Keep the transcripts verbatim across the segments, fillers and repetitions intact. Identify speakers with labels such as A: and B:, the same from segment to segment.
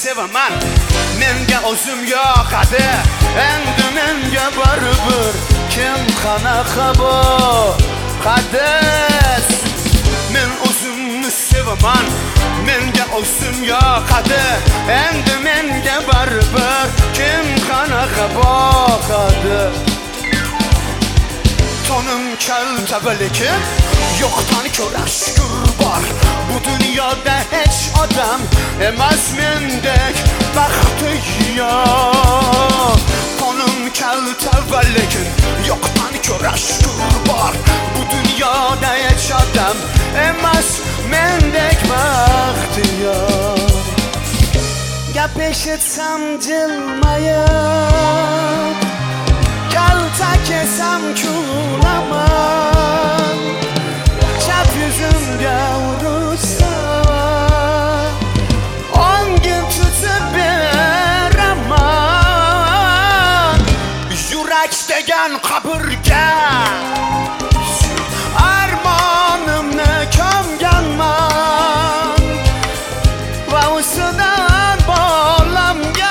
A: sevaman. Menga o'zim yoqadi, endi menga baribir. Kim qanaqa bo'qadi? Men o'zimni sevaman, menga o'zim yoqadi, endi menga baribir. Kim qanaqa bo'qadi? Tonim kalta lekin yo'qdan ko'ra shukur bor. Bu dunyoda hech odam emas mendek baxti yo'q. Tonim kalta lekin yo'qdan ko'ra shukur bor. Bu dunyoda hech odam emas mendek baxti yo'q. Gap eshitsam jilmayib, kalta kesam kulaman, chap yuzimga ursa o'ngim tutib beraman. Yurak degan qabrga armonimni ko'mganman va ustidan bolamga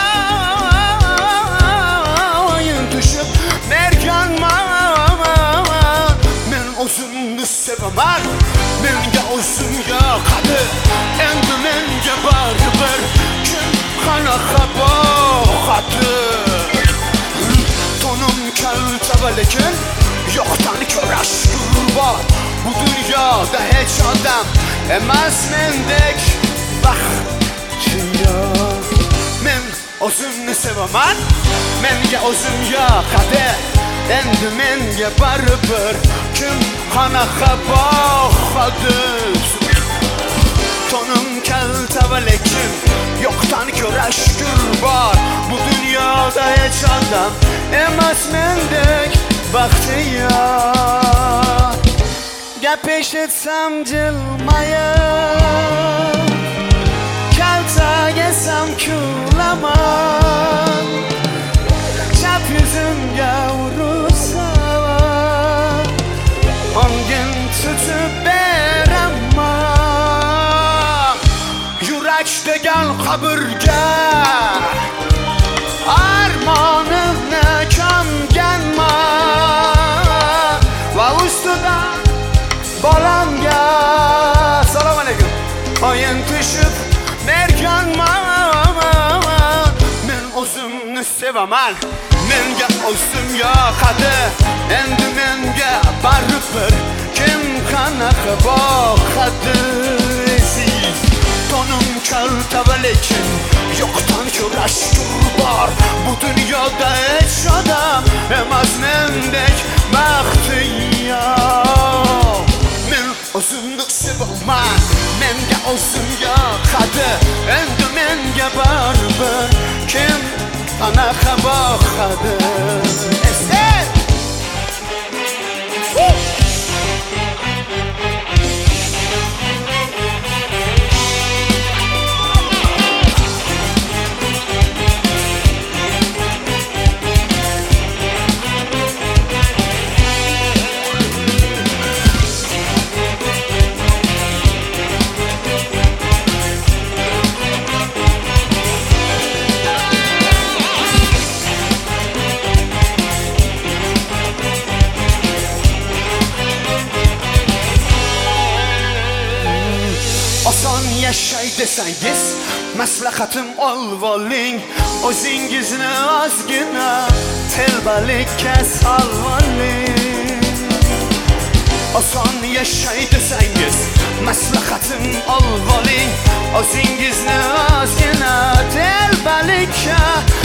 A: o'zimni sevaman, menga o'zim yoqadi, endi menga baribir. Kim qanaqa bo'qadi? Tonim kalta lekin yo'qdan ko'ra shukur bor. Bu dunyoda hech odam emas mendek baxti yo'q. Men o'zimni sevaman, menga o'zim yoqadi, endi menga baribir. Kim qanaqa bo'qadi? Tonim kalta lekin yo'qdan ko'ra shukur bor. Bu dunyoda hech odam emas mendek baxti yo'q. Gap eshitsam jilmayib, kalta yesam kulaman, chap yuzimga ursa o'ngim tutib beraman. Yurak degan qabrga armonimni ko'mganman va ustidan bolamga salom alaykum o'yin tushib berganman. Men o'zimni sevaman, menga o'zim yoqadi, endi menga baribir. Kim qanaqa bo'qadi? Tonim kalta lekin yo'qdan ko'ra shukur bor. Bu dunyoda hech odam emas mendek baxti yo'q. Men o'zimni sevaman, menga o'zim yoqadi, endi menga baribir. Kim qanaqa bo'qadi? Oson yashay desangiz, maslahatim olvoling. O'zingizni ozgina telbalikka solvoling. Oson yashay desangiz, maslahatim olvoling. O'zingizni ozgina telbalikka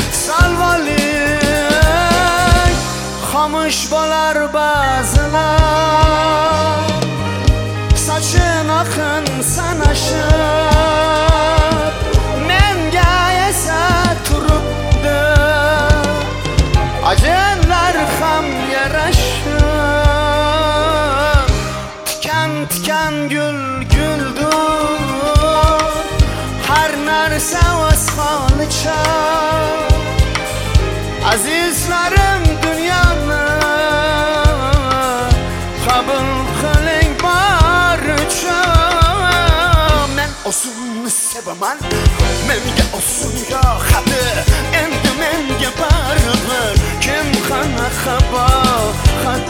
A: solvoling. Xomush bo'lar ba'zilar, sochim oqin sanashib, menga esa turibdi ajinlar ham yarashib. Tikan tikan gul guldur, har narsa o'z holicha. Azizlarim, dunyoni qabul qiling baricha. Men o'zimni sevaman, menga olsun yoqadi. Endi menga baribir kim qanaqa bo